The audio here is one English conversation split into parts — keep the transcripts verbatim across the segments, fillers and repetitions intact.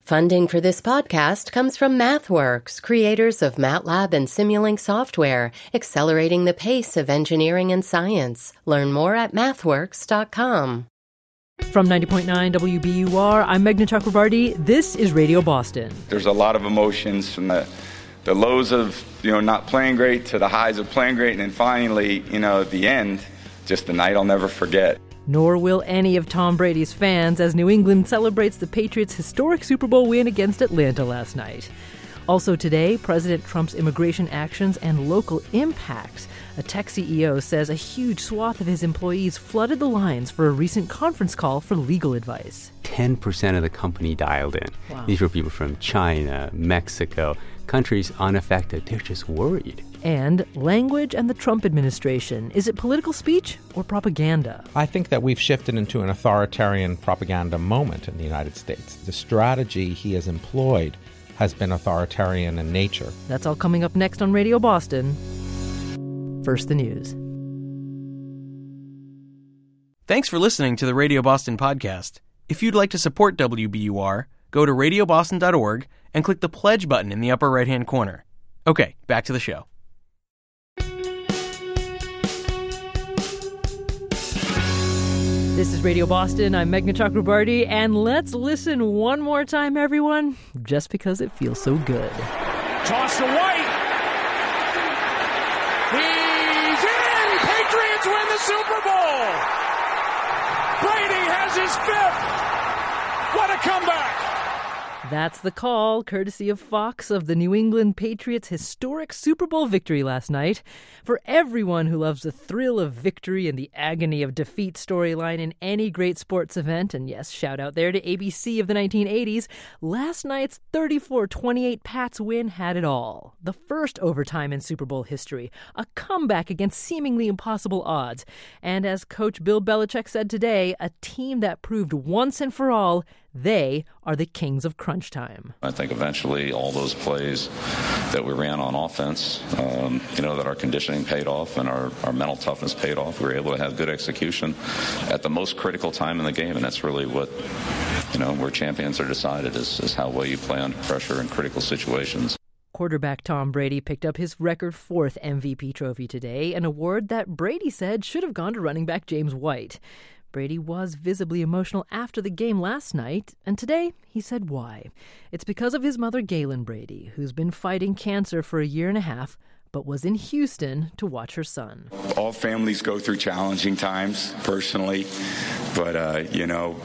Funding for this podcast comes from MathWorks, creators of MATLAB and Simulink software, accelerating the pace of engineering and science. Learn more at mathworks dot com. From ninety point nine W B U R, I'm Meghna Chakrabarti. This is Radio Boston. There's a lot of emotions from the, the lows of, you know, not playing great to the highs of playing great, and then finally, you know, at the end, just the night I'll never forget. Nor will any of Tom Brady's fans as New England celebrates the Patriots' historic Super Bowl win against Atlanta last night. Also today, President Trump's immigration actions and local impacts. A tech C E O says a huge swath of his employees flooded the lines for a recent conference call for legal advice. ten percent of the company dialed in. Wow. These were people from China, Mexico, countries unaffected. They're just worried. And language and the Trump administration. Is it political speech or propaganda? I think that we've shifted into an authoritarian propaganda moment in the United States. The strategy he has employed has been authoritarian in nature. That's all coming up next on Radio Boston. First, the news. Thanks for listening to the Radio Boston podcast. If you'd like to support W B U R, go to radio boston dot org and click the pledge button in the upper right-hand corner. Okay, back to the show. This is Radio Boston. I'm Meghna Chakrabarti, and let's listen one more time, everyone, just because it feels so good. Toss to White. He's in! Patriots win the Super Bowl! Brady has his fifth! What a comeback! That's the call, courtesy of Fox, of the New England Patriots' historic Super Bowl victory last night. For everyone who loves the thrill of victory and the agony of defeat storyline in any great sports event, and yes, shout out there to A B C of the nineteen eighties, last night's thirty-four twenty-eight Pats win had it all. The first overtime in Super Bowl history, a comeback against seemingly impossible odds, and as Coach Bill Belichick said today, a team that proved once and for all they are the kings of crunch time. I think eventually all those plays that we ran on offense, um, you know, that our conditioning paid off and our, our mental toughness paid off. We were able to have good execution at the most critical time in the game, and that's really what, you know, where champions are decided is, is how well you play under pressure in critical situations. Quarterback Tom Brady picked up his record fourth M V P trophy today, an award that Brady said should have gone to running back James White. Brady was visibly emotional after the game last night, and today he said why. It's because of his mother, Galen Brady, who's been fighting cancer for a year and a half, but was in Houston to watch her son. All families go through challenging times, personally, but, uh, you know,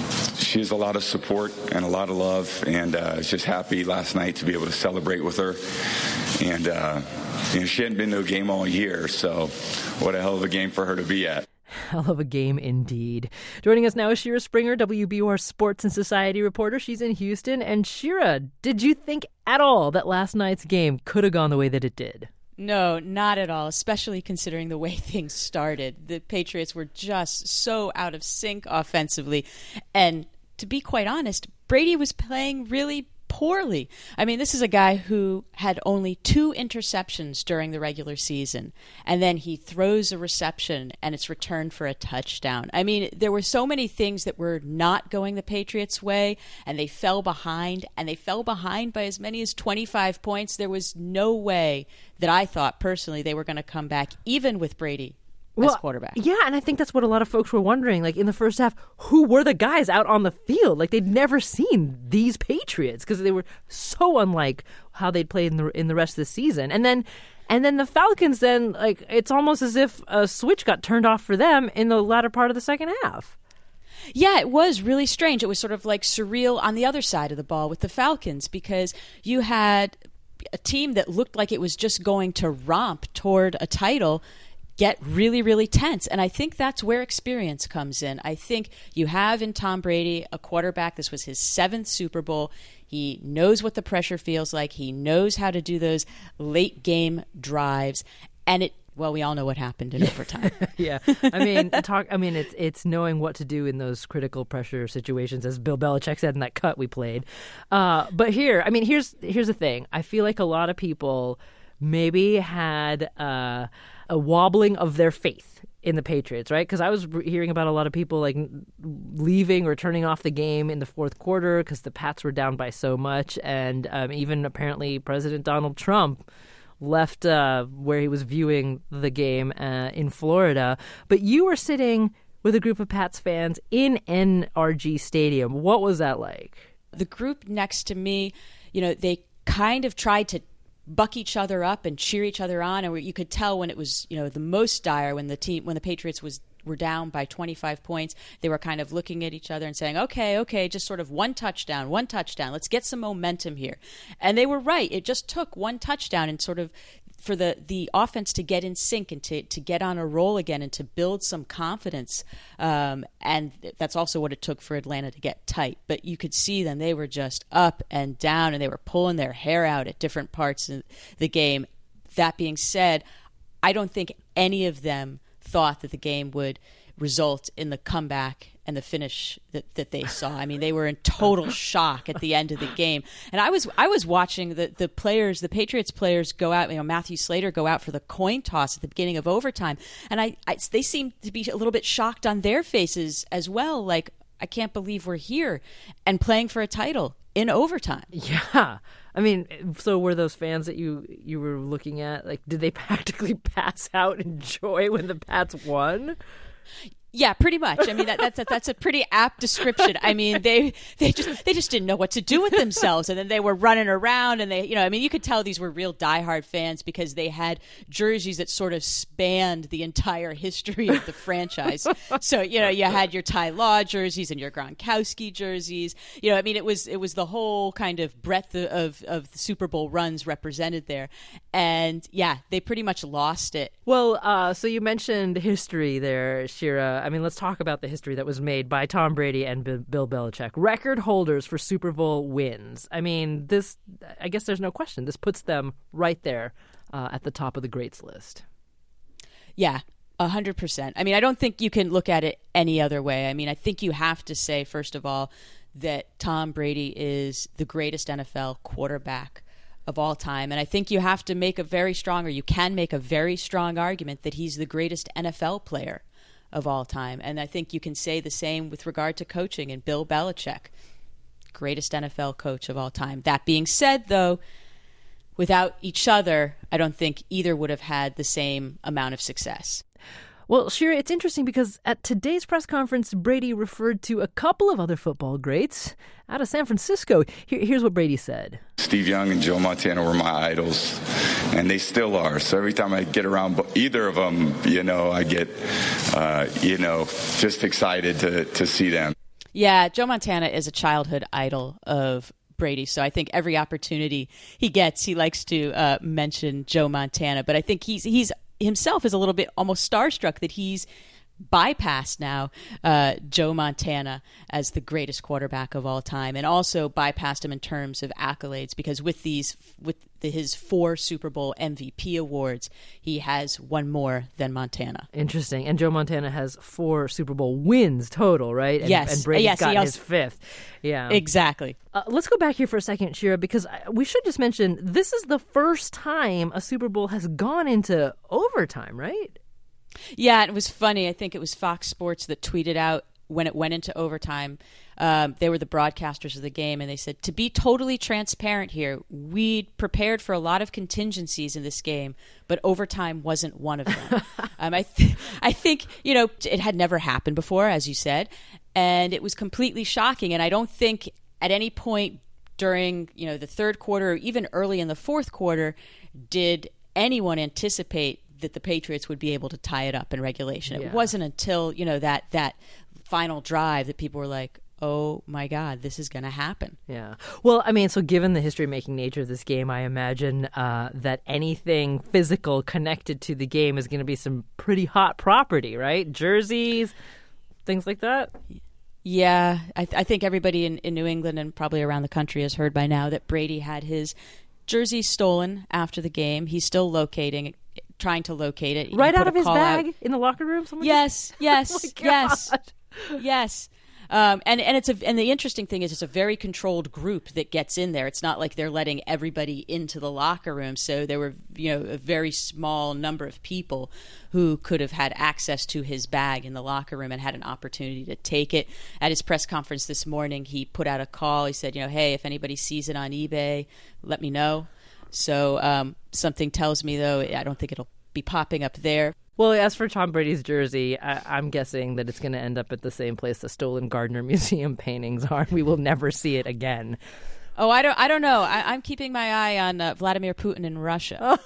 she has a lot of support and a lot of love, and uh, I was just happy last night to be able to celebrate with her. And, uh, you know, she hadn't been to a game all year, so what a hell of a game for her to be at. Hell of a game indeed. Joining us now is Shira Springer, W B U R sports and society reporter. She's in Houston. And Shira, did you think at all that last night's game could have gone the way that it did? No, not at all, especially considering the way things started. The Patriots were just so out of sync offensively. And to be quite honest, Brady was playing really poorly. I mean, this is a guy who had only two interceptions during the regular season, and then he throws a reception and it's returned for a touchdown. I mean, there were so many things that were not going the Patriots' way, and they fell behind, and they fell behind by as many as twenty-five points. There was no way that I thought personally they were going to come back, even with Brady well, as quarterback. Yeah, and I think that's what a lot of folks were wondering. Like, in the first half, who were the guys out on the field? Like, they'd never seen these Patriots because they were so unlike how they'd played in the in the rest of the season. And then and then the Falcons, then, like, it's almost as if a switch got turned off for them in the latter part of the second half. Yeah, it was really strange. It was sort of like surreal on the other side of the ball with the Falcons, because you had a team that looked like it was just going to romp toward a title get really, really tense. And I think that's where experience comes in. I think you have in Tom Brady a quarterback. This was his seventh Super Bowl. He knows what the pressure feels like. He knows how to do those late game drives. And it, well, we all know what happened in overtime. Yeah. I mean, talk, I mean, it's it's knowing what to do in those critical pressure situations, as Bill Belichick said in that cut we played. Uh, but here, I mean, here's here's the thing. I feel like a lot of people maybe had uh, a wobbling of their faith in the Patriots, right? Because I was hearing about a lot of people like leaving or turning off the game in the fourth quarter because the Pats were down by so much. And um, even apparently President Donald Trump left uh, where he was viewing the game uh, in Florida. But you were sitting with a group of Pats fans in N R G Stadium. What was that like? The group next to me, you know, they kind of tried to buck each other up and cheer each other on, and you could tell when it was, you know, the most dire, when the team, when the Patriots was were down by twenty-five points, they were kind of looking at each other and saying, okay, okay, just sort of one touchdown, one touchdown, let's get some momentum here. And they were right. It just took one touchdown and sort of for the, the offense to get in sync and to, to get on a roll again and to build some confidence. Um, and that's also what it took for Atlanta to get tight. But you could see them, they were just up and down, and they were pulling their hair out at different parts of the game. That being said, I don't think any of them thought that the game would result in the comeback and the finish that, that they saw. I mean, they were in total shock at the end of the game. And I was I was watching the, the players, the Patriots players go out, you know, Matthew Slater go out for the coin toss at the beginning of overtime. And I, I they seemed to be a little bit shocked on their faces as well. Like, I can't believe we're here and playing for a title in overtime. Yeah. I mean, so were those fans that you, you were looking at, like, did they practically pass out in joy when the Pats won? Yeah, pretty much. I mean, that, that's a, that's a pretty apt description. I mean, they they just they just didn't know what to do with themselves, and then they were running around, and they, you know, I mean, you could tell these were real diehard fans because they had jerseys that sort of spanned the entire history of the franchise. So, you know, you had your Ty Law jerseys and your Gronkowski jerseys. You know, I mean, it was it was the whole kind of breadth of of the Super Bowl runs represented there, and yeah, they pretty much lost it. Well, uh, so you mentioned history there, Shira. I mean, let's talk about the history that was made by Tom Brady and B- Bill Belichick. Record holders for Super Bowl wins. I mean, this, I guess there's no question. This puts them right there uh, at the top of the greats list. Yeah, one hundred percent. I mean, I don't think you can look at it any other way. I mean, I think you have to say, first of all, that Tom Brady is the greatest N F L quarterback of all time. And I think you have to make a very strong, or you can make a very strong argument that he's the greatest N F L player of all time. And I think you can say the same with regard to coaching and Bill Belichick, greatest N F L coach of all time. That being said, though, without each other, I don't think either would have had the same amount of success. Well, Shira, it's interesting because at today's press conference, Brady referred to a couple of other football greats out of San Francisco. Here, here's what Brady said. Steve Young and Joe Montana were my idols, and they still are. So every time I get around either of them, you know, I get, uh, you know, just excited to, to see them. Yeah, Joe Montana is a childhood idol of Brady, so I think every opportunity he gets, he likes to uh, mention Joe Montana. But I think he's he's himself is a little bit almost starstruck that he's bypassed now uh, Joe Montana as the greatest quarterback of all time, and also bypassed him in terms of accolades, because with these with the, his four Super Bowl M V P awards, he has one more than Montana. Interesting. And Joe Montana has four Super Bowl wins total, right? And, yes. And Brady's yes, got also, his fifth. Yeah. Exactly. Uh, let's go back here for a second, Shira, because I, we should just mention this is the first time a Super Bowl has gone into overtime, right? Yeah, it was funny. I think it was Fox Sports that tweeted out when it went into overtime. Um, they were the broadcasters of the game, and they said, to be totally transparent here, we'd prepared for a lot of contingencies in this game, but overtime wasn't one of them. um, I, th- I think, you know, it had never happened before, as you said, and it was completely shocking. And I don't think at any point during, you know, the third quarter or even early in the fourth quarter did anyone anticipate that the Patriots would be able to tie it up in regulation. Yeah. It wasn't until, you know, that that final drive that people were like, oh my God, this is going to happen. Yeah. Well, I mean, so given the history-making nature of this game, I imagine uh, that anything physical connected to the game is going to be some pretty hot property, right? Jerseys, things like that. Yeah. I, th- I think everybody in, in New England and probably around the country has heard by now that Brady had his jersey stolen after the game. He's still locating trying to locate it. Right out of his bag out. in the locker room? Someone yes, just... yes, oh yes, yes. Um, and and it's a and the interesting thing is it's a very controlled group that gets in there. It's not like they're letting everybody into the locker room. So there were you know a very small number of people who could have had access to his bag in the locker room and had an opportunity to take it. At his press conference this morning, he put out a call. He said, you know, hey, if anybody sees it on eBay, let me know. So um, something tells me, though, I don't think it'll be popping up there. Well, as for Tom Brady's jersey, I- I'm guessing that it's going to end up at the same place the stolen Gardner Museum paintings are. We will never see it again. Oh, I don't. I don't know. I- I'm keeping my eye on uh, Vladimir Putin in Russia.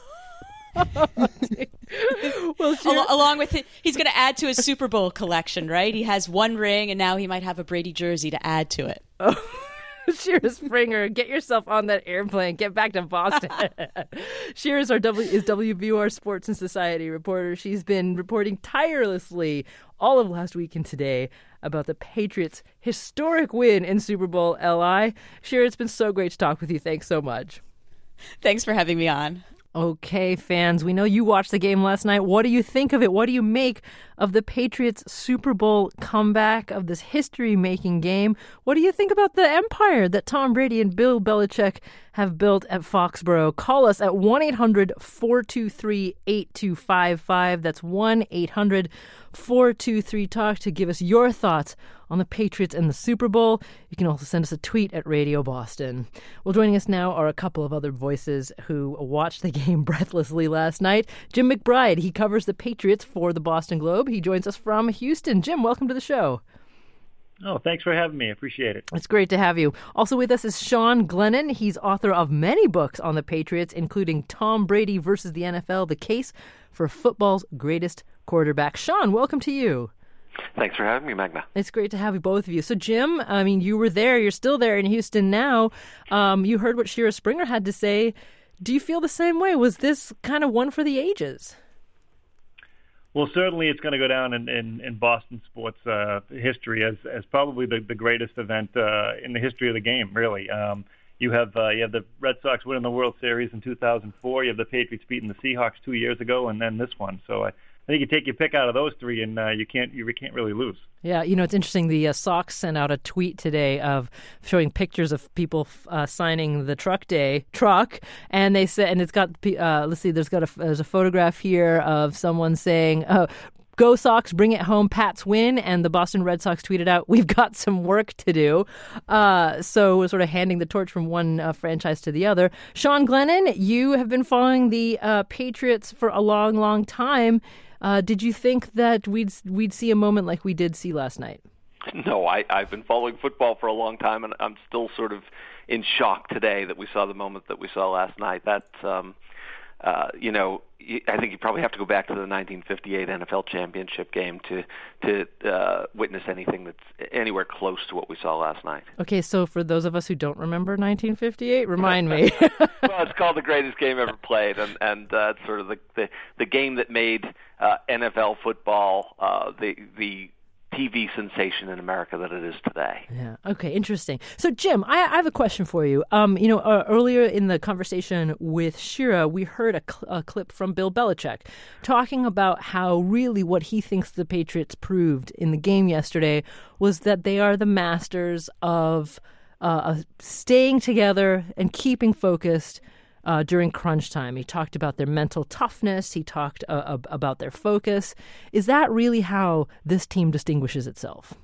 well, sure. Al- along with it, he's going to add to his Super Bowl collection, right? He has one ring, and now he might have a Brady jersey to add to it. Oh. Shira Springer, get yourself on that airplane. Get back to Boston. Shira is, our w- is W B U R Sports and Society reporter. She's been reporting tirelessly all of last week and today about the Patriots' historic win in Super Bowl L I. Shira, it's been so great to talk with you. Thanks so much. Thanks for having me on. Okay, fans, we know you watched the game last night. What do you think of it? What do you make of the Patriots' Super Bowl comeback, of this history-making game? What do you think about the empire that Tom Brady and Bill Belichick have built at Foxborough? Call us at one eight hundred four two three eight two five five. That's one eight hundred four two three talk to give us your thoughts on the Patriots and the Super Bowl. You can also send us a tweet at Radio Boston. Well, joining us now are a couple of other voices who watched the game breathlessly last night. Jim McBride, he covers the Patriots for the Boston Globe. He joins us from Houston. Jim, welcome to the show. Oh, thanks for having me. I appreciate it. It's great to have you. Also with us is Sean Glennon. He's author of many books on the Patriots, including Tom Brady versus the N F L, The Case for Football's Greatest Quarterback. Sean, welcome to you. Thanks for having me, Magna. It's great to have you, both of you. So, Jim, I mean, you were there. You're still there in Houston now. Um, you heard what Shira Springer had to say. Do you feel the same way? Was this kind of one for the ages? Well, certainly it's going to go down in, in, in Boston sports uh, history as as probably the, the greatest event uh, in the history of the game, really. Um, you have uh, you have the Red Sox winning the World Series in two thousand four. You have the Patriots beating the Seahawks two years ago, and then this one. So I, I think you take your pick out of those three, and uh, you can't you can't really lose. Yeah, you know, it's interesting. The uh, Sox sent out a tweet today of showing pictures of people uh, signing the truck day truck, and they said, and it's got uh, let's see, there's got a there's a photograph here of someone saying, uh, "Go Sox, bring it home, Pats win," and the Boston Red Sox tweeted out, "We've got some work to do." Uh, so we're sort of handing the torch from one uh, franchise to the other. Sean Glennon, you have been following the uh, Patriots for a long, long time. Uh, did you think that we'd we'd see a moment like we did see last night? No, I, I've been following football for a long time, and I'm still sort of in shock today that we saw the moment that we saw last night. That, um, uh, you know, I think you probably have to go back to the nineteen fifty-eight N F L Championship game to to uh, witness anything that's anywhere close to what we saw last night. Okay, so for those of us who don't remember nineteen fifty-eight, remind me. Well, it's called the greatest game ever played, and and uh, it's sort of the, the the game that made uh, N F L football uh, the the T V sensation in America that it is today. Yeah. Okay. Interesting. So, Jim, I, I have a question for you. Um, you know, uh, earlier in the conversation with Shira, we heard a, cl- a clip from Bill Belichick talking about how really what he thinks the Patriots proved in the game yesterday was that they are the masters of uh, of staying together and keeping focused Uh, during crunch time. He talked about their mental toughness. He talked uh, about their focus. Is that really how this team distinguishes itself?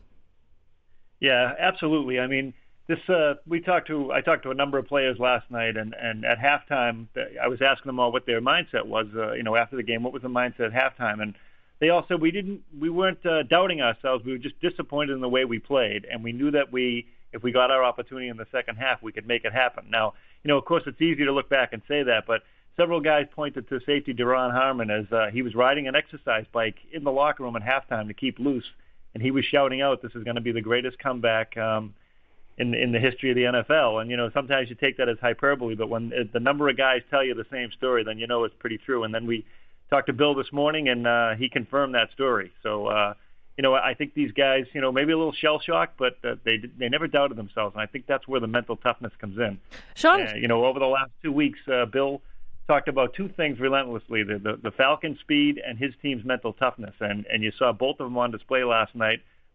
Yeah, absolutely. I mean, this uh, we talked to. I talked to a number of players last night, and, and at halftime, I was asking them all what their mindset was. Uh, you know, after the game, what was the mindset at halftime? And they all said we didn't. We weren't uh, doubting ourselves. We were just disappointed in the way we played, and we knew that we, if we got our opportunity in the second half, we could make it happen. Now, you know, of course, it's easy to look back and say that, but several guys pointed to safety Deron Harmon as uh, he was riding an exercise bike in the locker room at halftime to keep loose, and he was shouting out, "This is going to be the greatest comeback um, in in the history of the N F L." And you know, sometimes you take that as hyperbole, but when the number of guys tell you the same story, then you know it's pretty true. And then we talked to Bill this morning, and uh, he confirmed that story. So. Uh, You know, I think these guys, you know, maybe a little shell-shocked, but uh, they they never doubted themselves, and I think that's where the mental toughness comes in. Sean? Uh, you know, over the last two weeks, uh, Bill talked about two things relentlessly, the, the, the Falcon speed and his team's mental toughness, and, and you saw both of them on display last night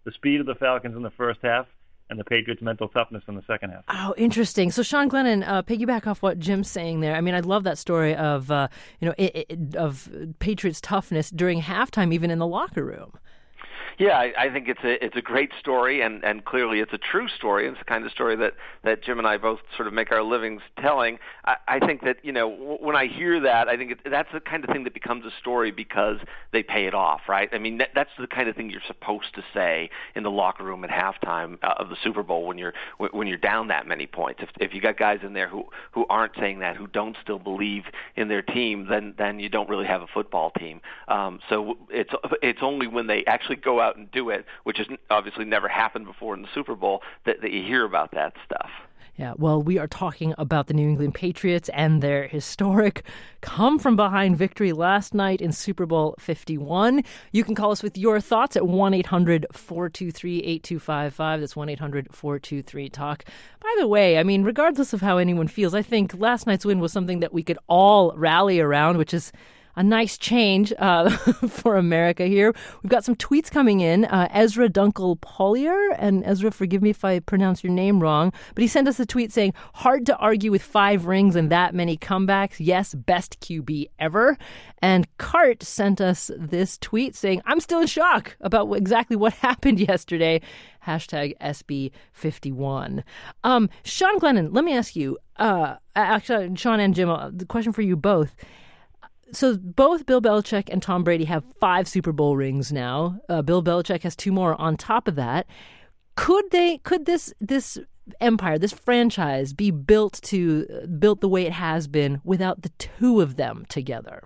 the speed of the Falcons in the first half and the Patriots' mental toughness in the second half. Oh, interesting. So, Sean Glennon, uh, piggyback off what Jim's saying there. I mean, I love that story of uh, you know it, it, of Patriots' toughness during halftime, even in the locker room. Yeah, I, I think it's a it's a great story, and, and clearly it's a true story. It's the kind of story that, that Jim and I both sort of make our livings telling. I, I think that, you know, w- when I hear that, I think it, that's the kind of thing that becomes a story because they pay it off, right? I mean, that, that's the kind of thing you're supposed to say in the locker room at halftime uh, of the Super Bowl when you're when you're down that many points. If if you got guys in there who, who aren't saying that, who don't still believe in their team, then then you don't really have a football team. Um, so it's it's only when they actually go out out and do it, which has obviously never happened before in the Super Bowl, that, that you hear about that stuff. Yeah, well, we are talking about the New England Patriots and their historic come-from-behind victory last night in Super Bowl fifty-one. You can call us with your thoughts at one eight hundred four two three eight two five five. That's one eight hundred four two three talk. By the way, I mean, regardless of how anyone feels, I think last night's win was something that we could all rally around, which is a nice change uh, for America here. We've got some tweets coming in. Uh, Ezra Dunkel Pollier, and Ezra, forgive me if I pronounce your name wrong, but he sent us a tweet saying, hard to argue with five rings and that many comebacks. Yes, best Q B ever. And Cart sent us this tweet saying, I'm still in shock about exactly what happened yesterday. Hashtag S B fifty-one. Um, Sean Glennon, let me ask you, uh, actually, Sean and Jim, uh, the question for you both. So both Bill Belichick and Tom Brady have five Super Bowl rings now. Uh, Bill Belichick has two more on top of that. Could they? Could this this empire, this franchise, be built to built the way it has been without the two of them together?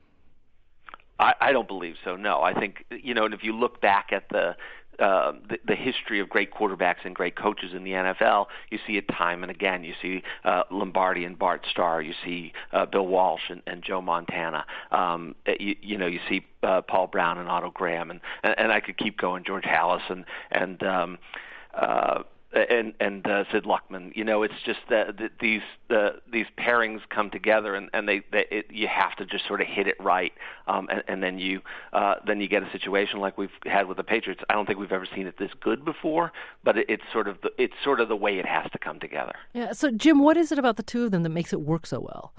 I, I don't believe so. No, I think you know. And if you look back at the Uh, the, the history of great quarterbacks and great coaches in the N F L, you see it time and again. You see uh, Lombardi and Bart Starr. You see uh, Bill Walsh and, and Joe Montana. Um, you, you know, you see uh, Paul Brown and Otto Graham, and, and, and I could keep going. George Halas and and um, uh, and and uh, Sid Luckman. You know, it's just that, that these uh, these pairings come together, and and they, they it, you have to just sort of hit it right, um, and, and then you uh, then you get a situation like we've had with the Patriots. I don't think we've ever seen it this good before, but it, it's sort of the, it's sort of the way it has to come together. Yeah. So Jim, what is it about the two of them that makes it work so well?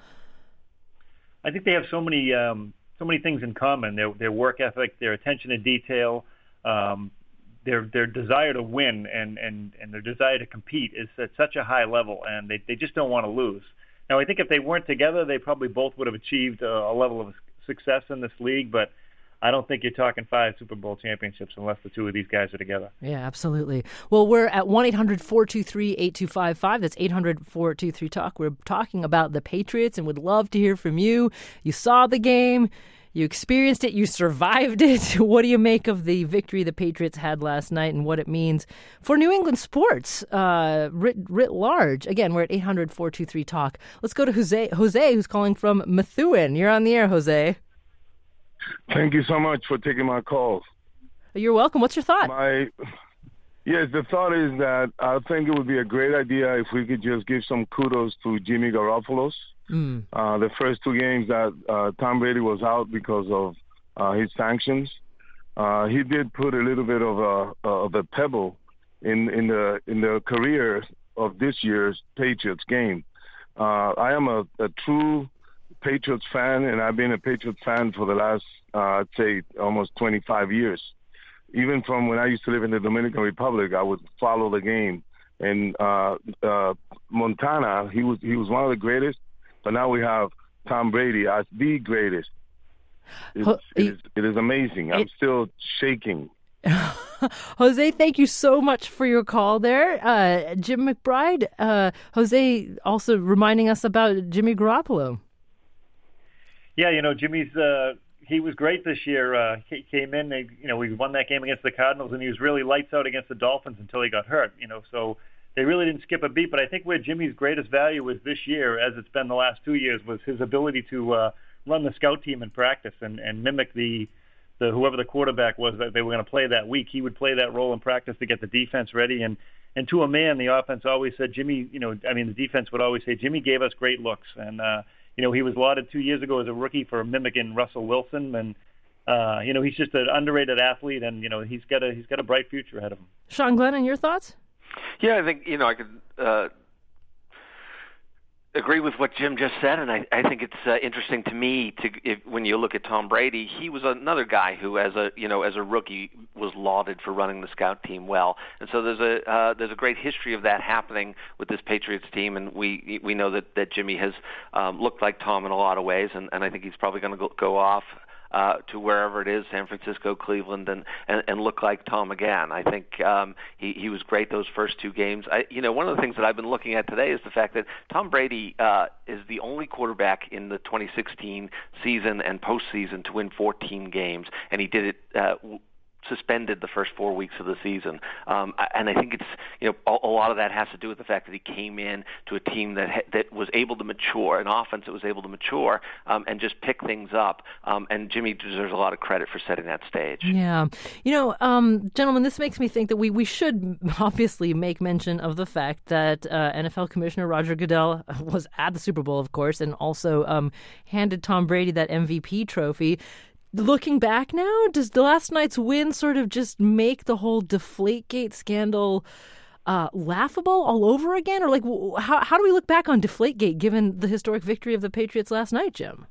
I think they have so many um, so many things in common. Their their work ethic, their attention to detail. Um, Their their desire to win and, and, and their desire to compete is at such a high level, and they, they just don't want to lose. Now, I think if they weren't together, they probably both would have achieved a, a level of success in this league, but I don't think you're talking five Super Bowl championships unless the two of these guys are together. Yeah, absolutely. Well, we're at one eight hundred four two three eight two five five. That's eight hundred four two three talk. We're talking about the Patriots and would love to hear from you. You saw the game. You experienced it. You survived it. What do you make of the victory the Patriots had last night and what it means for New England sports uh, writ, writ large? Again, we're at eight hundred four two three talk. Let's go to Jose, Jose, who's calling from Methuen. You're on the air, Jose. Thank you so much for taking my call. You're welcome. What's your thought? My Yes, the thought is that I think it would be a great idea if we could just give some kudos to Jimmy Garoppolo. Mm. Uh, the first two games that uh, Tom Brady was out because of uh, his sanctions, uh, he did put a little bit of a of a pebble in in the in the career of this year's Patriots game. Uh, I am a, a true Patriots fan, and I've been a Patriots fan for the last uh, I'd say almost twenty-five years. Even from when I used to live in the Dominican Republic, I would follow the game. And uh, uh, Montana, he was he was one of the greatest. But now we have Tom Brady as the greatest. It's, Ho- it, is, it is amazing. I'm it, still shaking. Jose, thank you so much for your call there. Uh, Jim McBride, uh, Jose also reminding us about Jimmy Garoppolo. Yeah, you know, Jimmy's uh, he was great this year. Uh, he came in, they, you know, we won that game against the Cardinals, and he was really lights out against the Dolphins until he got hurt. You know, so they really didn't skip a beat. But I think where Jimmy's greatest value was this year, as it's been the last two years, was his ability to uh, run the scout team in practice and, and mimic the the whoever the quarterback was that they were going to play that week. He would play that role in practice to get the defense ready. And and to a man, the offense always said Jimmy. You know, I mean, the defense would always say Jimmy gave us great looks. And uh, you know, he was lauded two years ago as a rookie for mimicking Russell Wilson, and uh, you know, he's just an underrated athlete, and you know, he's got a he's got a bright future ahead of him. Sean Glennon, your thoughts? Yeah, I think you know I could. Uh, agree with what Jim just said, and I, I think it's uh, interesting to me to if, when you look at Tom Brady, he was another guy who, as a you know, as a rookie, was lauded for running the scout team well, and so there's a uh, there's a great history of that happening with this Patriots team, and we we know that that Jimmy has um, looked like Tom in a lot of ways, and, and I think he's probably going to go, go off. Uh, to wherever it is, San Francisco, Cleveland, and, and, and look like Tom again. I think um, he, he was great those first two games. I, you know, one of the things that I've been looking at today is the fact that Tom Brady uh, is the only quarterback in the twenty sixteen season and postseason to win fourteen games, and he did it uh, suspended the first four weeks of the season. Um, and I think it's, you know, a, a lot of that has to do with the fact that he came in to a team that ha- that was able to mature, an offense that was able to mature um, and just pick things up. Um, and Jimmy deserves a lot of credit for setting that stage. Yeah. You know, um, gentlemen, this makes me think that we, we should obviously make mention of the fact that uh, N F L Commissioner Roger Goodell was at the Super Bowl, of course, and also um, handed Tom Brady that M V P trophy. Looking back now, does the last night's win sort of just make the whole Deflategate scandal uh, laughable all over again? Or like, how how do we look back on Deflategate given the historic victory of the Patriots last night, Jim?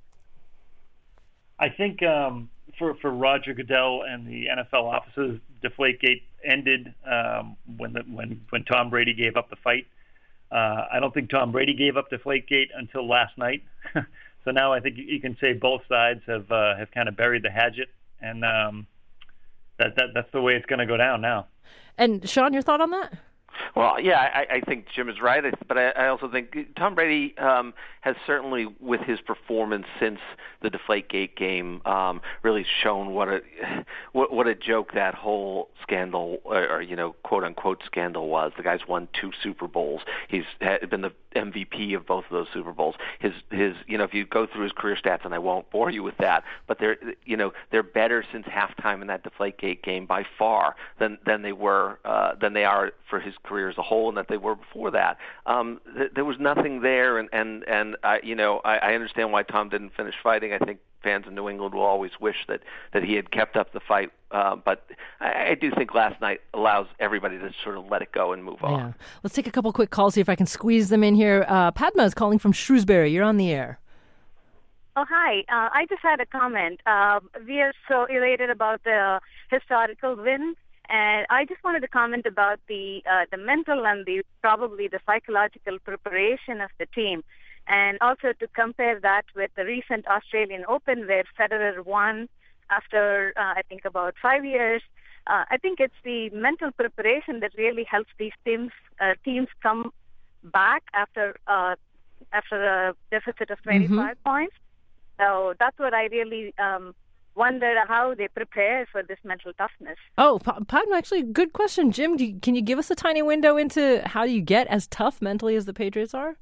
I think um, for for Roger Goodell and the N F L offices, Deflategate ended um, when the, when when Tom Brady gave up the fight. Uh, I don't think Tom Brady gave up Deflategate until last night. So now I think you can say both sides have uh, have kind of buried the hatchet, and um, that, that that's the way it's going to go down now. And Sean, your thought on that? Well, yeah, I, I think Jim is right, but I, I also think Tom Brady um, has certainly, with his performance since the Deflategate game, um, really shown what a what, what a joke that whole scandal, or, or you know, quote unquote scandal was. The guy's won two Super Bowls. He's had been the M V P of both of those Super Bowls. His his, you know, if you go through his career stats, and I won't bore you with that, but they're you know they're better since halftime in that Deflategate game by far than than they were uh, than they are for his career as a whole, and that they were before that. Um, th- there was nothing there, and and and I, you know, I, I understand why Tom didn't finish fighting. I think fans in New England will always wish that that he had kept up the fight, uh, but I, I do think last night allows everybody to sort of let it go and move on. Yeah. Let's take a couple quick calls, see if I can squeeze them in here. Uh, Padma is calling from Shrewsbury. You're on the air. Oh, hi. Uh, I just had a comment. Uh, we are so elated about the historical win. And I just wanted to comment about the uh, the mental and the probably the psychological preparation of the team, and also to compare that with the recent Australian Open where Federer won after uh, I think about five years. Uh, I think it's the mental preparation that really helps these teams uh, teams come back after uh, after a deficit of twenty-five mm-hmm. points. So that's what I really. Um, wonder how they prepare for this mental toughness. Oh, Padma, actually, good question. Jim, do you, can you give us a tiny window into how you get as tough mentally as the Patriots are?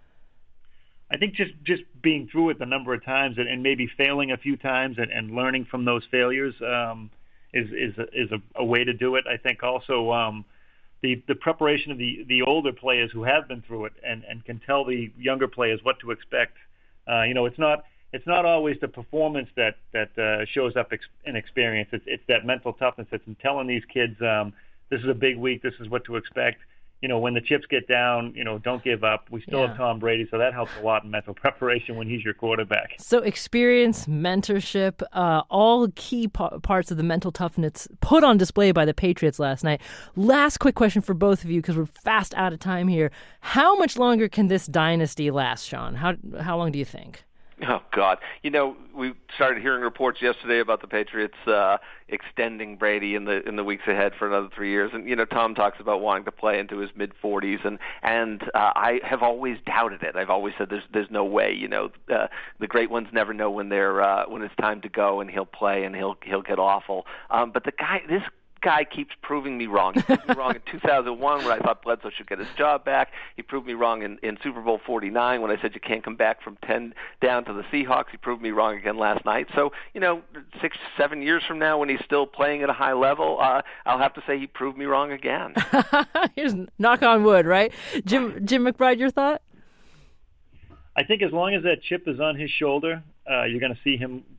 I think just, just being through it a number of times and, and maybe failing a few times and, and learning from those failures um, is is a, is a, a way to do it. I think also um, the the preparation of the, the older players who have been through it and, and can tell the younger players what to expect. Uh, you know, it's not It's not always the performance that that uh, shows up ex- in experience. It's it's that mental toughness that's in telling these kids, um, this is a big week. This is what to expect. You know, when the chips get down, you know, don't give up. We still yeah. have Tom Brady, so that helps a lot in mental preparation when he's your quarterback. So experience, mentorship, uh, all key pa- parts of the mental toughness put on display by the Patriots last night. Last quick question for both of you, because we're fast out of time here. How much longer can this dynasty last, Sean? How how long do you think? Oh, God. You know, we started hearing reports yesterday about the Patriots uh, extending Brady in the in the weeks ahead for another three years. And, you know, Tom talks about wanting to play into his mid-forties, and, and uh, I have always doubted it. I've always said there's there's no way, you know. Uh, the great ones never know when they're uh, when it's time to go, and he'll play, and he'll he'll get awful. Um, but the guy, this guy keeps proving me wrong. He proved me wrong in two thousand one when I thought Bledsoe should get his job back. He proved me wrong in, in Super Bowl forty-nine when I said you can't come back from ten down to the Seahawks. He proved me wrong again last night. So, you know, six, seven years from now when he's still playing at a high level, uh, I'll have to say he proved me wrong again. Here's knock on wood, right? Jim Jim McBride, your thought? I think as long as that chip is on his shoulder, uh, you're going to see him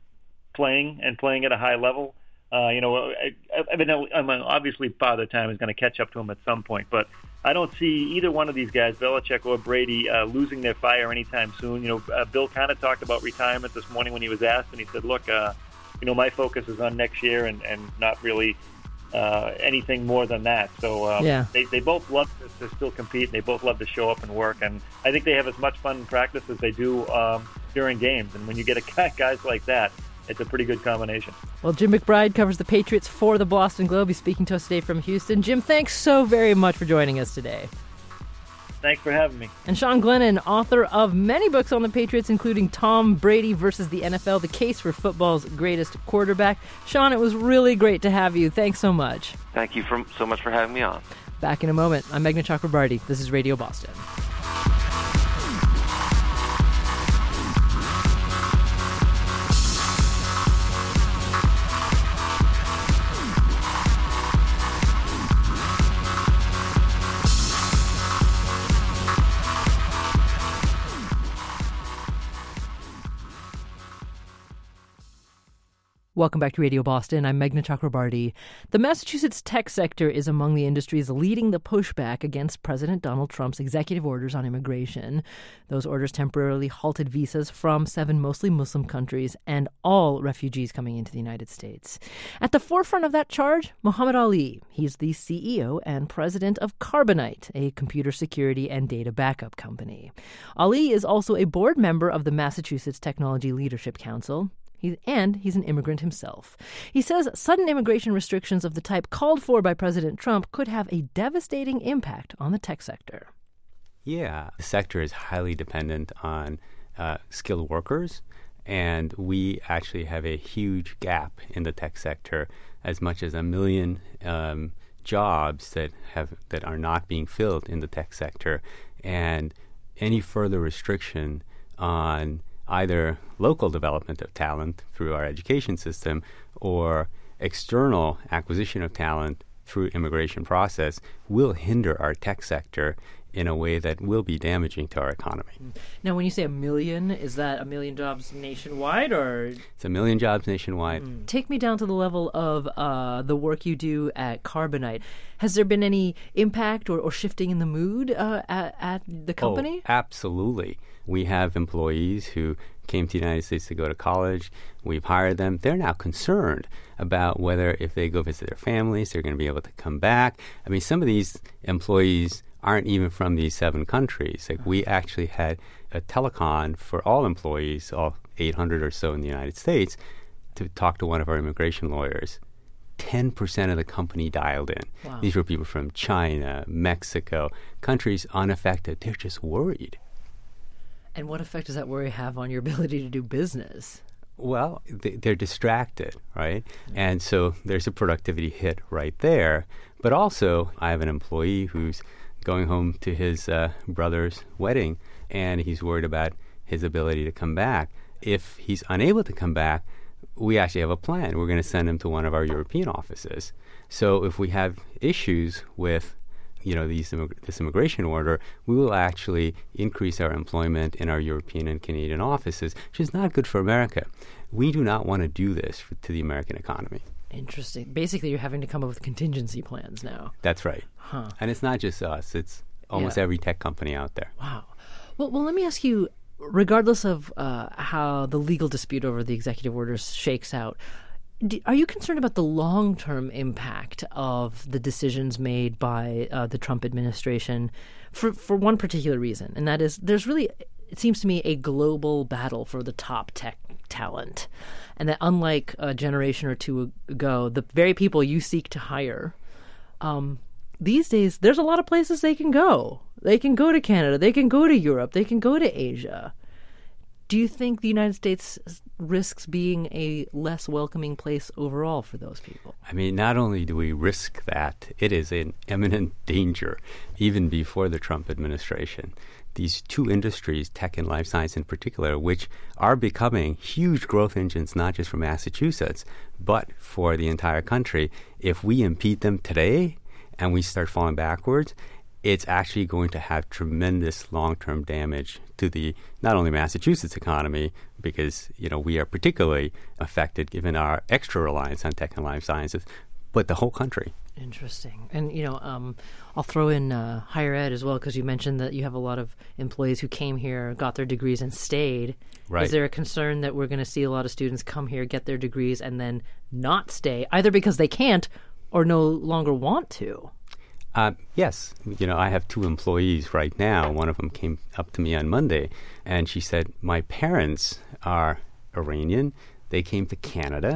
playing and playing at a high level. Uh, you know, I, I mean, I mean, obviously Father Time is going to catch up to him at some point, but I don't see either one of these guys, Belichick or Brady, uh, losing their fire anytime soon. You know, uh, Bill kind of talked about retirement this morning when he was asked, and he said, look, uh, you know, my focus is on next year and, and not really uh, anything more than that. So um, yeah. they, they both love to, to still compete, and they both love to show up and work. And I think they have as much fun in practice as they do um, during games. And when you get a guys like that, it's a pretty good combination. Well, Jim McBride covers the Patriots for the Boston Globe. He's speaking to us today from Houston. Jim, thanks so very much for joining us today. Thanks for having me. And Sean Glennon, author of many books on the Patriots, including Tom Brady versus the N F L, The Case for Football's Greatest Quarterback. Sean, it was really great to have you. Thanks so much. Thank you for, so much for having me on. Back in a moment. I'm Meghna Chakrabarty. This is Radio Boston. Welcome back to Radio Boston. I'm Meghna Chakrabarty. The Massachusetts tech sector is among the industries leading the pushback against President Donald Trump's executive orders on immigration. Those orders temporarily halted visas from seven mostly Muslim countries and all refugees coming into the United States. At the forefront of that charge, Muhammad Ali. He's the C E O and president of Carbonite, a computer security and data backup company. Ali is also a board member of the Massachusetts Technology Leadership Council. He, and he's an immigrant himself. He says sudden immigration restrictions of the type called for by President Trump could have a devastating impact on the tech sector. Yeah, the sector is highly dependent on uh, skilled workers, and we actually have a huge gap in the tech sector, as much as a million um, jobs that have that are not being filled in the tech sector, and any further restriction on either local development of talent through our education system or external acquisition of talent through immigration process will hinder our tech sector in a way that will be damaging to our economy. Now, when you say a million, is that a million jobs nationwide, or? It's a million jobs nationwide. Mm. Take me down to the level of uh, the work you do at Carbonite. Has there been any impact or, or shifting in the mood uh, at, at the company? Oh, absolutely. We have employees who came to the United States to go to college. We've hired them. They're now concerned about whether if they go visit their families, they're going to be able to come back. I mean, some of these employees aren't even from these seven countries. Like, we actually had a telecon for all employees, all eight hundred or so in the United States, to talk to one of our immigration lawyers. ten percent of the company dialed in. Wow. These were people from China, Mexico, countries unaffected. They're just worried. And what effect does that worry have on your ability to do business? Well, they, they're distracted, right? Mm-hmm. And so there's a productivity hit right there. But also, I have an employee who's going home to his uh, brother's wedding, and he's worried about his ability to come back. If he's unable to come back, we actually have a plan. We're going to send him to one of our European offices. So if we have issues with you know, these immig- this immigration order, we will actually increase our employment in our European and Canadian offices, which is not good for America. We do not want to do this for, to the American economy. Interesting. Basically, you're having to come up with contingency plans now. That's right. Huh. And it's not just us. It's almost yeah. every tech company out there. Wow. Well, well, let me ask you, regardless of uh, how the legal dispute over the executive orders shakes out, Do, are you concerned about the long-term impact of the decisions made by uh, the Trump administration for, for one particular reason? And that is, there's really, it seems to me, a global battle for the top tech talent. And that unlike a generation or two ago, the very people you seek to hire, um, these days, there's a lot of places they can go. They can go to Canada. They can go to Europe. They can go to Asia. Do you think the United States risks being a less welcoming place overall for those people? I mean, not only do we risk that, it is an imminent danger, even before the Trump administration. These two industries, tech and life science in particular, which are becoming huge growth engines, not just for Massachusetts, but for the entire country, if we impede them today and we start falling backwards, it's actually going to have tremendous long-term damage to the not only Massachusetts economy, because you know we are particularly affected given our extra reliance on tech and life sciences, but the whole country. Interesting. And, you know, um, I'll throw in uh, higher ed as well, because you mentioned that you have a lot of employees who came here, got their degrees, and stayed. Right. Is there a concern that we're going to see a lot of students come here, get their degrees, and then not stay, either because they can't or no longer want to? Uh, yes. You know, I have two employees right now. One of them came up to me on Monday, and she said, my parents are Iranian. They came to Canada.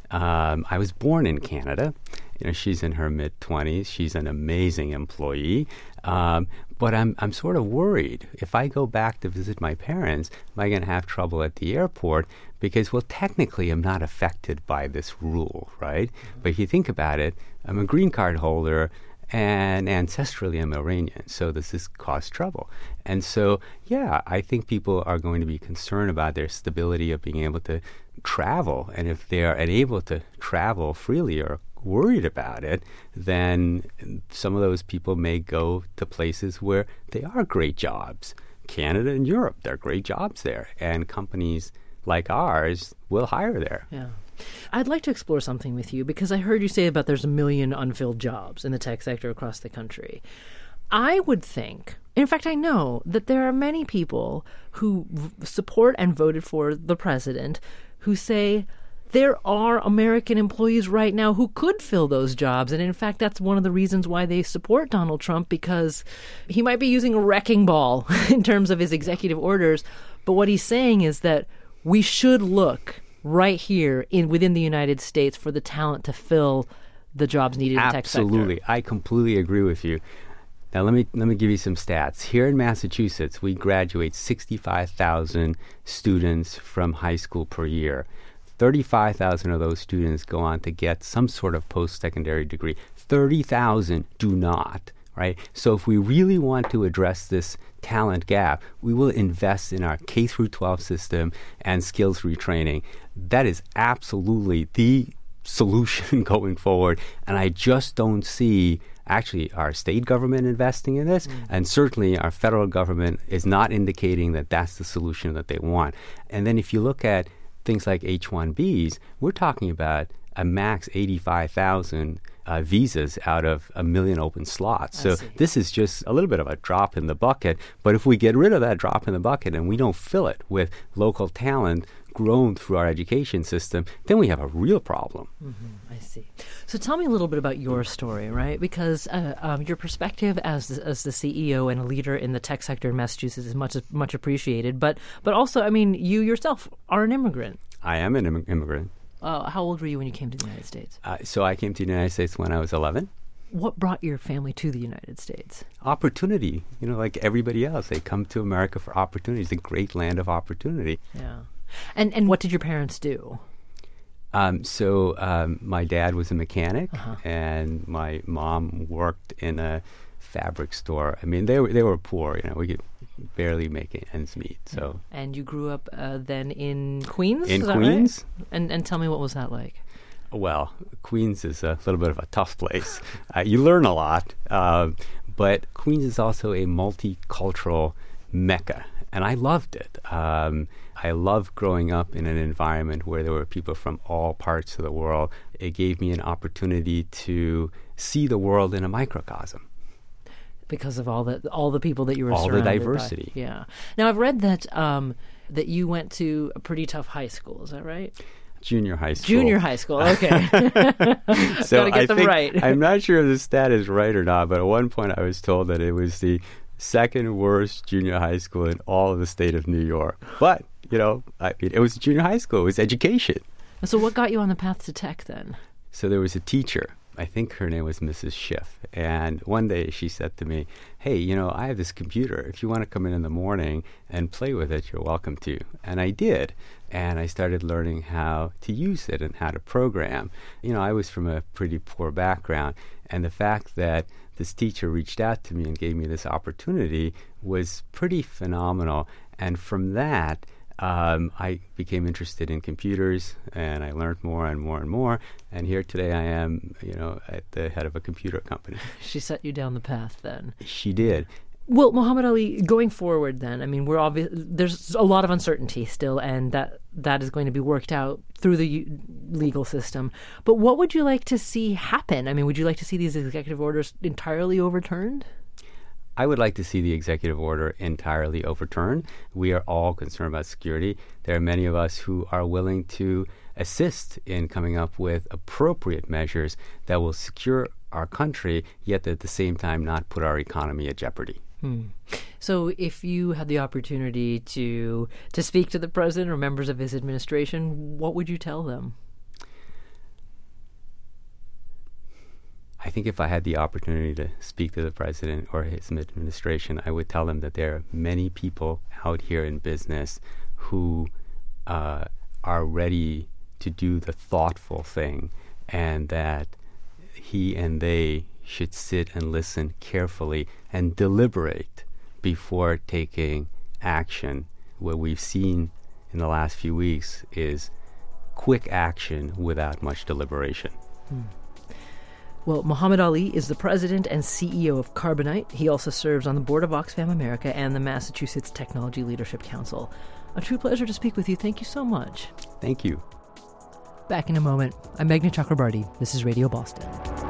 Um, I was born in Canada. You know, she's in her mid-twenties. She's an amazing employee. Um, but I'm I'm sort of worried. If I go back to visit my parents, am I going to have trouble at the airport? Because, well, technically I'm not affected by this rule, right? Mm-hmm. But if you think about it, I'm a green card holder, and ancestrally I'm Iranian, so does this cause trouble? And so, yeah, I think people are going to be concerned about their stability of being able to travel. And if they are unable to travel freely or worried about it, then some of those people may go to places where they are great jobs. Canada and Europe, they're great jobs there. And companies like ours will hire there. Yeah. I'd like to explore something with you, because I heard you say about there's a million unfilled jobs in the tech sector across the country. I would think, in fact, I know that there are many people who v- support and voted for the president who say there are American employees right now who could fill those jobs. And in fact, that's one of the reasons why they support Donald Trump, because he might be using a wrecking ball in terms of his executive orders. But what he's saying is that we should look right here in within the United States for the talent to fill the jobs needed in the tech sector. Absolutely. I completely agree with you. Now, let me let me give you some stats. Here in Massachusetts, we graduate sixty-five thousand students from high school per year. thirty-five thousand of those students go on to get some sort of post-secondary degree. thirty thousand do not, right? So if we really want to address this talent gap, we will invest in our K through twelve system and skills retraining. That is absolutely the solution going forward. And I just don't see actually our state government investing in this, mm. and certainly our federal government is not indicating that that's the solution that they want. And then if you look at things like H one Bs, we're talking about a max eighty-five thousand uh, visas out of a million open slots. So this is just a little bit of a drop in the bucket. But if we get rid of that drop in the bucket and we don't fill it with local talent grown through our education system, then we have a real problem. Mm-hmm. I see. So tell me a little bit about your story, right? Because uh, um, your perspective as the, as the C E O and a leader in the tech sector in Massachusetts is much much appreciated. But but also, I mean, you yourself are an immigrant. I am an Im- immigrant. Uh, how old were you when you came to the United States? Uh, so I came to the United States when I was eleven. What brought your family to the United States? Opportunity. You know, like everybody else, they come to America for opportunity. It's a great land of opportunity. Yeah. And and what did your parents do? Um, so um, my dad was a mechanic, uh-huh. and my mom worked in a fabric store. I mean, they were they were poor. You know, we could barely make ends meet. So. And you grew up uh, then in Queens? In is that Queens. Right? And and tell me, what was that like? Well, Queens is a little bit of a tough place. uh, you learn a lot, uh, but Queens is also a multicultural mecca, and I loved it. Um, I loved growing up in an environment where there were people from all parts of the world. It gave me an opportunity to see the world in a microcosm. Because of all the all the people that you were all surrounded the diversity. by. Yeah. Now I've read that um, that you went to a pretty tough high school. Is that right? Junior high school. Junior high school. Okay. So Gotta get I them think, right. I'm not sure if the stat is right or not, but at one point I was told that it was the second worst junior high school in all of the state of New York. But you know, I mean, it was junior high school. It was education. So what got you on the path to tech then? So there was a teacher. I think her name was Missus Schiff. And one day she said to me, hey, you know, I have this computer. If you want to come in in the morning and play with it, you're welcome to. And I did. And I started learning how to use it and how to program. You know, I was from a pretty poor background. And the fact that this teacher reached out to me and gave me this opportunity was pretty phenomenal. And from that, um, I became interested in computers, and I learned more and more and more. And here today I am, you know, at the head of a computer company. She set you down the path then. She did. Well, Muhammad Ali, going forward then, I mean, we're obvious, there's a lot of uncertainty still, and that that is going to be worked out through the u- legal system. But what would you like to see happen? I mean, would you like to see these executive orders entirely overturned? I would like to see the executive order entirely overturned. We are all concerned about security. There are many of us who are willing to assist in coming up with appropriate measures that will secure our country, yet at the same time not put our economy at jeopardy. Hmm. So if you had the opportunity to to speak to the president or members of his administration, what would you tell them? I think if I had the opportunity to speak to the president or his administration, I would tell them that there are many people out here in business who uh, are ready to do the thoughtful thing, and that he and they should sit and listen carefully and deliberate before taking action. What we've seen in the last few weeks is quick action without much deliberation. Hmm. Well, Muhammad Ali is the president and C E O of Carbonite. He also serves on the board of Oxfam America and the Massachusetts Technology Leadership Council. A true pleasure to speak with you. Thank you so much. Thank you. Back in a moment. I'm Meghna Chakrabarty. This is Radio Boston.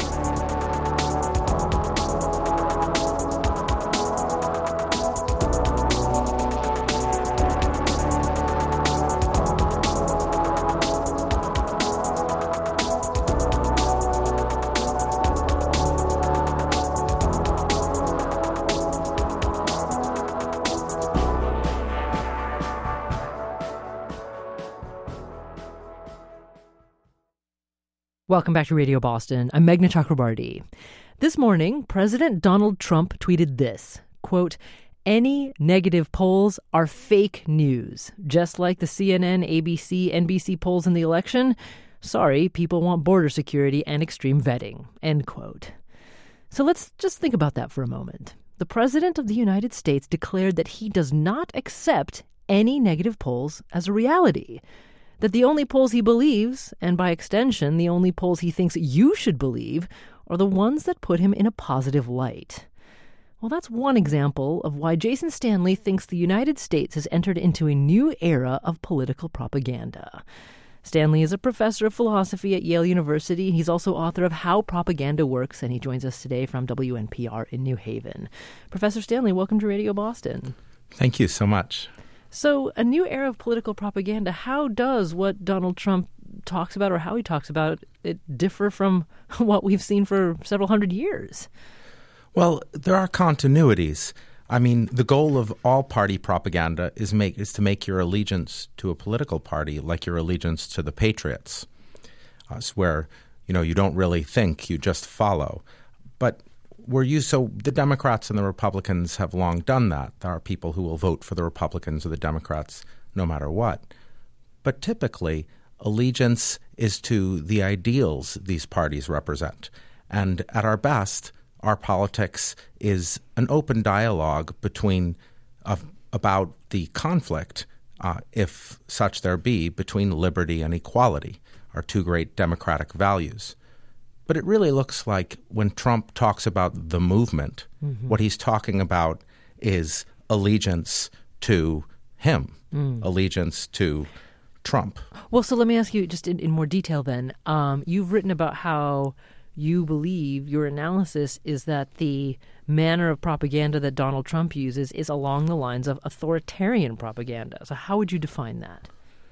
Welcome back to Radio Boston. I'm Meghna Chakrabarty. This morning, President Donald Trump tweeted this, quote, "Any negative polls are fake news. Just like the C N N, A B C, N B C polls in the election. Sorry, people want border security and extreme vetting," end quote. So let's just think about that for a moment. The President of the United States declared that he does not accept any negative polls as a reality. That the only polls he believes, and by extension, the only polls he thinks you should believe, are the ones that put him in a positive light. Well, that's one example of why Jason Stanley thinks the United States has entered into a new era of political propaganda. Stanley is a professor of philosophy at Yale University. He's also author of How Propaganda Works, and he joins us today from W N P R in New Haven. Professor Stanley, welcome to Radio Boston. Thank you so much. So, a new era of political propaganda, how does what Donald Trump talks about, or how he talks about it, differ from what we've seen for several hundred years? Well, there are continuities. I mean, the goal of all party propaganda is make is to make your allegiance to a political party like your allegiance to the Patriots, uh, where, you know, you don't really think, you just follow. But We're used, so the Democrats and the Republicans have long done that. There are people who will vote for the Republicans or the Democrats no matter what. But typically, allegiance is to the ideals these parties represent. And at our best, our politics is an open dialogue between uh, about the conflict, uh, if such there be, between liberty and equality, our two great democratic values. But it really looks like when Trump talks about the movement, mm-hmm. what he's talking about is allegiance to him, mm. allegiance to Trump. Well, so let me ask you just in, in more detail then. Um, you've written about how you believe, your analysis is that the manner of propaganda that Donald Trump uses is along the lines of authoritarian propaganda. So how would you define that?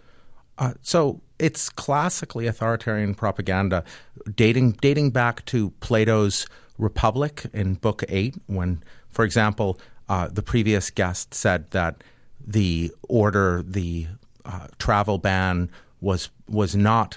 Uh, so it's classically authoritarian propaganda, dating dating back to Plato's Republic in Book Eight, when, for example, uh, the previous guest said that the order, the uh, travel ban, was was not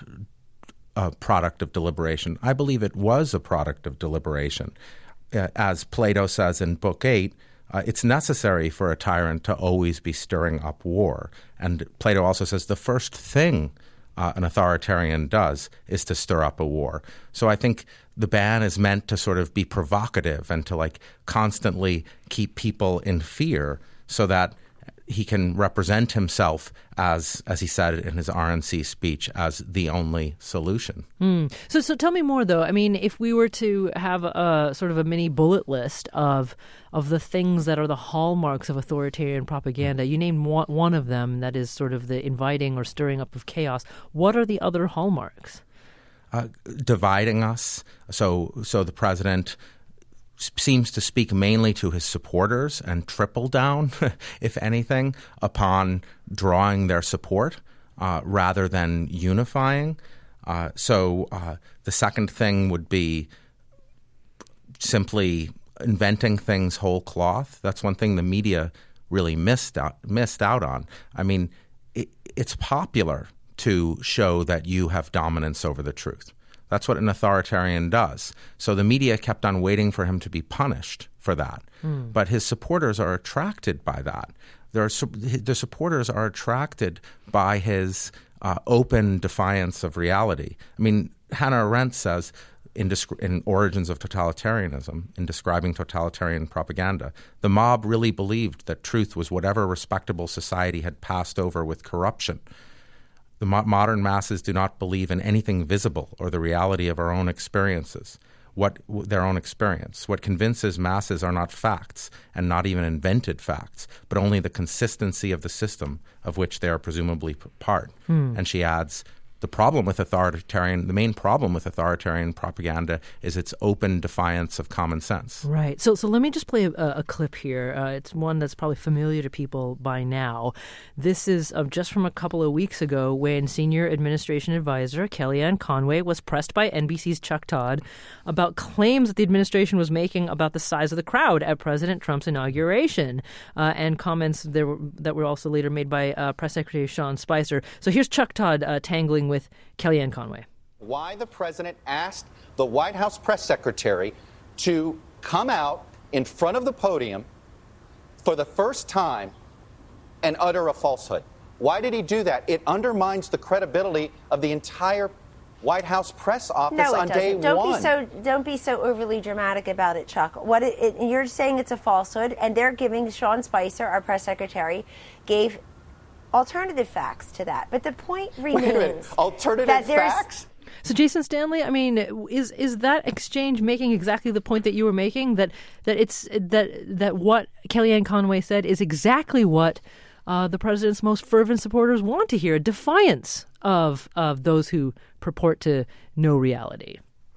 a product of deliberation. I believe it was a product of deliberation, uh, as Plato says in Book Eight. Uh, it's necessary for a tyrant to always be stirring up war. And Plato also says the first thing uh, an authoritarian does is to stir up a war. So I think the ban is meant to sort of be provocative and to like constantly keep people in fear so that he can represent himself as, as he said in his R N C speech, as the only solution. Mm. So, so tell me more, though. I mean, if we were to have a sort of a mini bullet list of of the things that are the hallmarks of authoritarian propaganda, you named one, one of them, that is sort of the inviting or stirring up of chaos. What are the other hallmarks? Uh, dividing us. So, so the president seems to speak mainly to his supporters and triple down, if anything, upon drawing their support uh, rather than unifying. Uh, so uh, the second thing would be simply inventing things whole cloth. That's one thing the media really missed out, missed out on. I mean, it, it's popular to show that you have dominance over the truth. That's what an authoritarian does. So the media kept on waiting for him to be punished for that. Mm. But his supporters are attracted by that. There are, the supporters are attracted by his uh, open defiance of reality. I mean, Hannah Arendt says in, descri- in Origins of Totalitarianism, in describing totalitarian propaganda, the mob really believed that truth was whatever respectable society had passed over with corruption. The mo- modern masses do not believe in anything visible or the reality of our own experiences, what w- their own experience. What convinces masses are not facts, and not even invented facts, but only the consistency of the system of which they are presumably p- part. Hmm. And she adds, the problem with authoritarian, the main problem with authoritarian propaganda is its open defiance of common sense. Right. So so let me just play a, a clip here. Uh, it's one that's probably familiar to people by now. This is uh, just from a couple of weeks ago when senior administration advisor Kellyanne Conway was pressed by N B C's Chuck Todd about claims that the administration was making about the size of the crowd at President Trump's inauguration, uh, and comments there were, that were also later made by uh, Press Secretary Sean Spicer. So here's Chuck Todd uh, tangling with Kellyanne Conway. Why the president asked the White House press secretary to come out in front of the podium for the first time and utter a falsehood. Why did he do that? It undermines the credibility of the entire White House press office no, it on doesn't. day don't one. Be so, don't be so overly dramatic about it, Chuck. What it, it, you're saying it's a falsehood, and they're giving Sean Spicer, our press secretary, gave alternative facts to that. But the point remains. Wait a minute. Alternative that facts? So, Jason Stanley, I mean, is is that exchange making exactly the point that you were making? That that it's that that what Kellyanne Conway said is exactly what uh, the president's most fervent supporters want to hear: a defiance of of those who purport to know reality.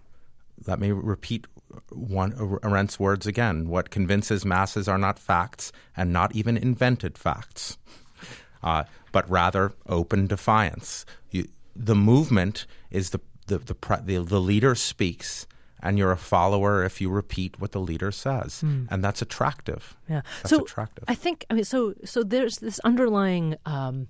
Let me repeat one Arendt's words again. What convinces masses are not facts, and not even invented facts. Uh, but rather open defiance. You, the movement is the the, the the the leader speaks, and you're a follower if you repeat what the leader says, mm. and that's attractive. Yeah, that's so attractive. I think I mean so so there's this underlying Um,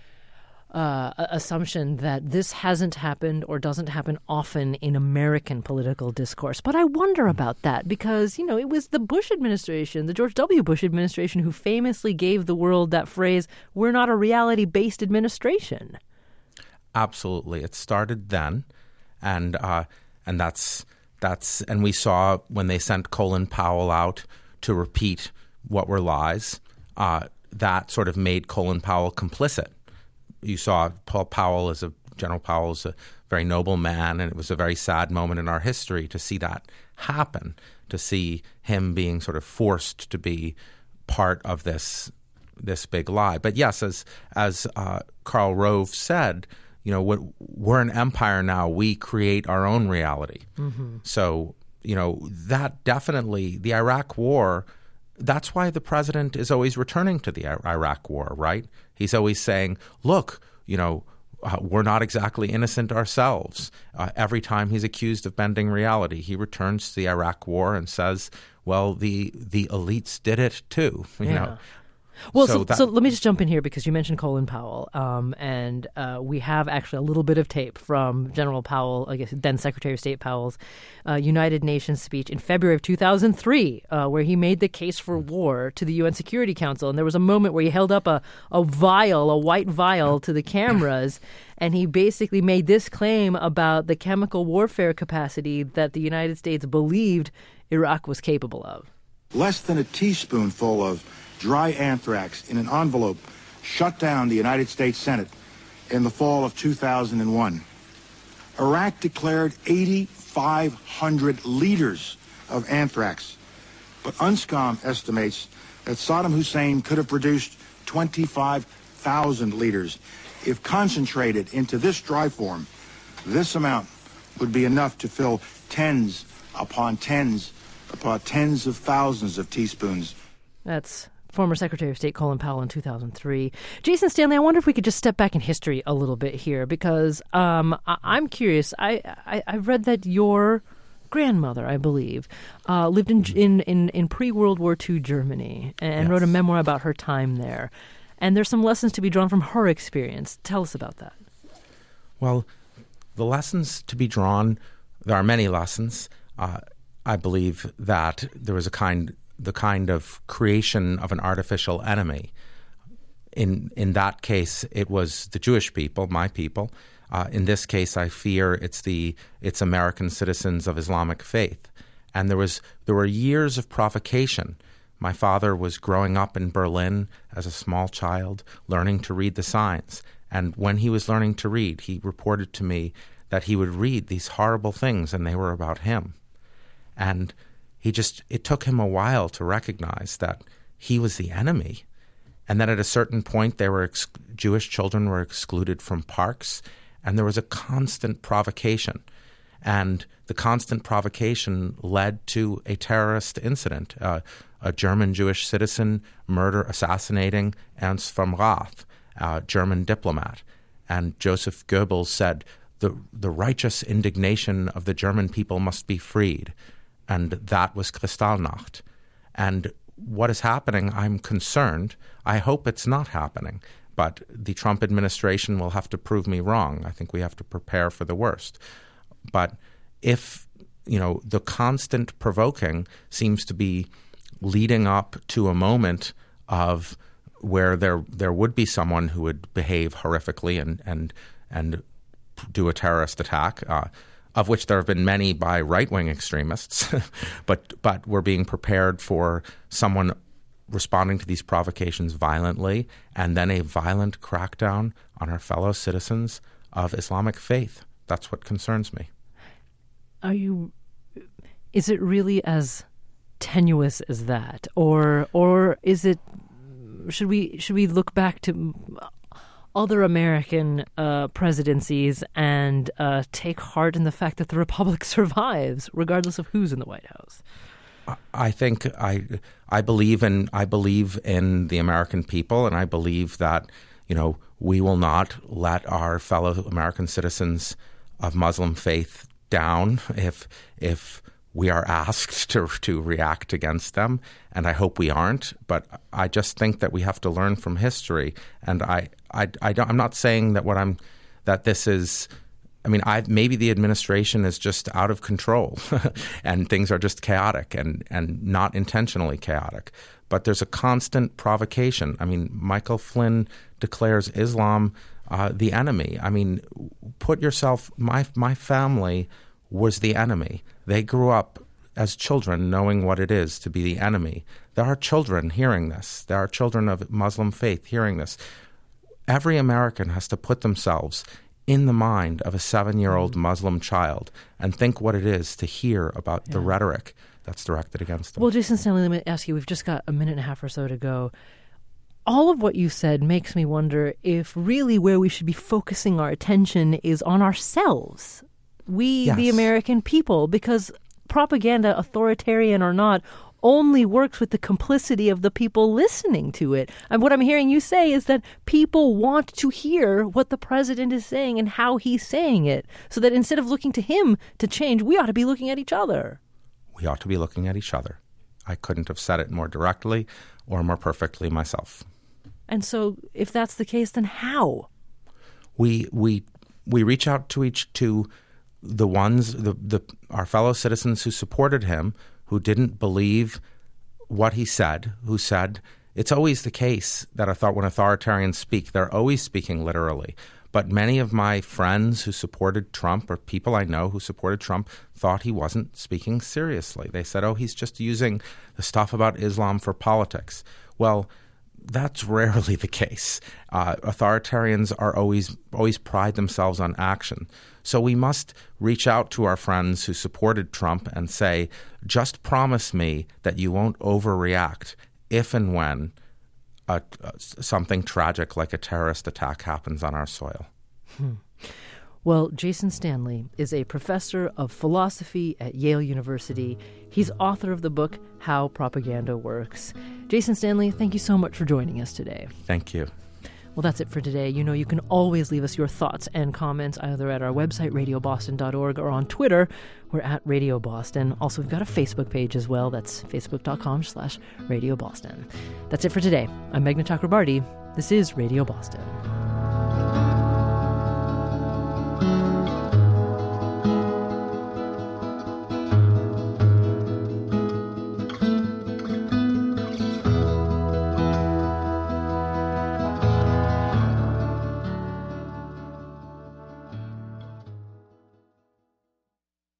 Uh, assumption that this hasn't happened or doesn't happen often in American political discourse. But I wonder about that because, you know, it was the Bush administration, the George W. Bush administration, who famously gave the world that phrase, "We're not a reality-based administration." Absolutely. It started then. And uh, and that's that's and we saw when they sent Colin Powell out to repeat what were lies, uh, that sort of made Colin Powell complicit. You saw Paul Powell as a General Powell is a very noble man, and it was a very sad moment in our history to see that happen, to see him being sort of forced to be part of this this big lie. But yes, as as uh, Karl Rove said, you know, we're, we're an empire now. We create our own reality. Mm-hmm. So, you know, that definitely, the Iraq War, that's why the president is always returning to the Iraq War, right? He's always saying, look, you know, uh, we're not exactly innocent ourselves. Uh, every time he's accused of bending reality, he returns to the Iraq War and says, well, the the elites did it too, you yeah. know. Well, so, so, that, so let me just jump in here because you mentioned Colin Powell, um, and uh, we have actually a little bit of tape from General Powell, I guess then Secretary of State Powell's uh, United Nations speech in February of two thousand three, uh, where he made the case for war to the U N Security Council. And there was a moment where he held up a, a vial, a white vial to the cameras, and he basically made this claim about the chemical warfare capacity that the United States believed Iraq was capable of. Less than a teaspoonful of dry anthrax in an envelope shut down the United States Senate in the fall of two thousand one. Iraq declared eight thousand five hundred liters of anthrax, but UNSCOM estimates that Saddam Hussein could have produced twenty-five thousand liters. If concentrated into this dry form, this amount would be enough to fill tens upon tens upon tens of thousands of teaspoons. That's former Secretary of State Colin Powell in two thousand three. Jason Stanley, I wonder if we could just step back in history a little bit here, because um, I- I'm curious. I-, I I've read that your grandmother, I believe, uh, lived in in in, in pre-World War Two Germany and yes. wrote a memoir about her time there. And there's some lessons to be drawn from her experience. Tell us about that. Well, the lessons to be drawn, there are many lessons. Uh, I believe that there was a kind the kind of creation of an artificial enemy. In in that case, it was the Jewish people, my people. Uh, in this case, I fear it's the it's American citizens of Islamic faith. And there was there were years of provocation. My father was growing up in Berlin as a small child, learning to read the signs. And when he was learning to read, he reported to me that he would read these horrible things, and they were about him. And he just, it took him a while to recognize that he was the enemy, and that at a certain point, they were ex- Jewish children were excluded from parks, and there was a constant provocation. And the constant provocation led to a terrorist incident, uh, a German Jewish citizen murder, assassinating Ernst von Rath, a German diplomat. And Joseph Goebbels said, the, the righteous indignation of the German people must be freed. And that was Kristallnacht. And what is happening, I'm concerned. I hope it's not happening. But the Trump administration will have to prove me wrong. I think we have to prepare for the worst. But if, you know, the constant provoking seems to be leading up to a moment of where there there would be someone who would behave horrifically and and and do a terrorist attack, uh, of which there have been many by right-wing extremists, but but we're being prepared for someone responding to these provocations violently, and then a violent crackdown on our fellow citizens of Islamic faith. That's what concerns me. Are you? Is it really as tenuous as that, or or is it? Should we should we look back to other American uh, presidencies and uh, take heart in the fact that the republic survives, regardless of who's in the White House? I think I I believe in I believe in the American people, and I believe that, you know, we will not let our fellow American citizens of Muslim faith down if if we are asked to to react against them, and I hope we aren't. But I just think that we have to learn from history, and I I, I don't, I'm not saying that what I'm that this is. I mean, I maybe the administration is just out of control, and things are just chaotic and and not intentionally chaotic. But there's a constant provocation. I mean, Michael Flynn declares Islam uh, the enemy. I mean, put yourself. My my family was the enemy. They grew up as children knowing what it is to be the enemy. There are children hearing this. There are children of Muslim faith hearing this. Every American has to put themselves in the mind of a seven-year-old Muslim child and think what it is to hear about yeah. the rhetoric that's directed against them. Well, Jason Stanley, let me ask you, we've just got a minute and a half or so to go. All of what you said makes me wonder if really where we should be focusing our attention is on ourselves. We, yes. the American people, because propaganda, authoritarian or not, only works with the complicity of the people listening to it. And what I'm hearing you say is that people want to hear what the president is saying and how he's saying it, so that instead of looking to him to change, we ought to be looking at each other. We ought to be looking at each other. I couldn't have said it more directly or more perfectly myself. And so if that's the case, then how? We we we reach out to each to the ones, the, the our fellow citizens who supported him, who didn't believe what he said, who said, it's always the case that I thought when authoritarians speak, they're always speaking literally. But many of my friends who supported Trump, or people I know who supported Trump, thought he wasn't speaking seriously. They said, oh, he's just using the stuff about Islam for politics. Well, that's rarely the case. Uh, authoritarians are always always pride themselves on action. So we must reach out to our friends who supported Trump and say, just promise me that you won't overreact if and when a, uh, something tragic like a terrorist attack happens on our soil. Hmm. Well, Jason Stanley is a professor of philosophy at Yale University. He's author of the book, How Propaganda Works. Jason Stanley, thank you so much for joining us today. Thank you. Well, that's it for today. You know, you can always leave us your thoughts and comments either at our website, radio boston dot org, or on Twitter. We're at Radio Boston. Also, we've got a Facebook page as well. That's facebook.com slash Radio Boston. That's it for today. I'm Meghna Chakrabarty. This is Radio Boston.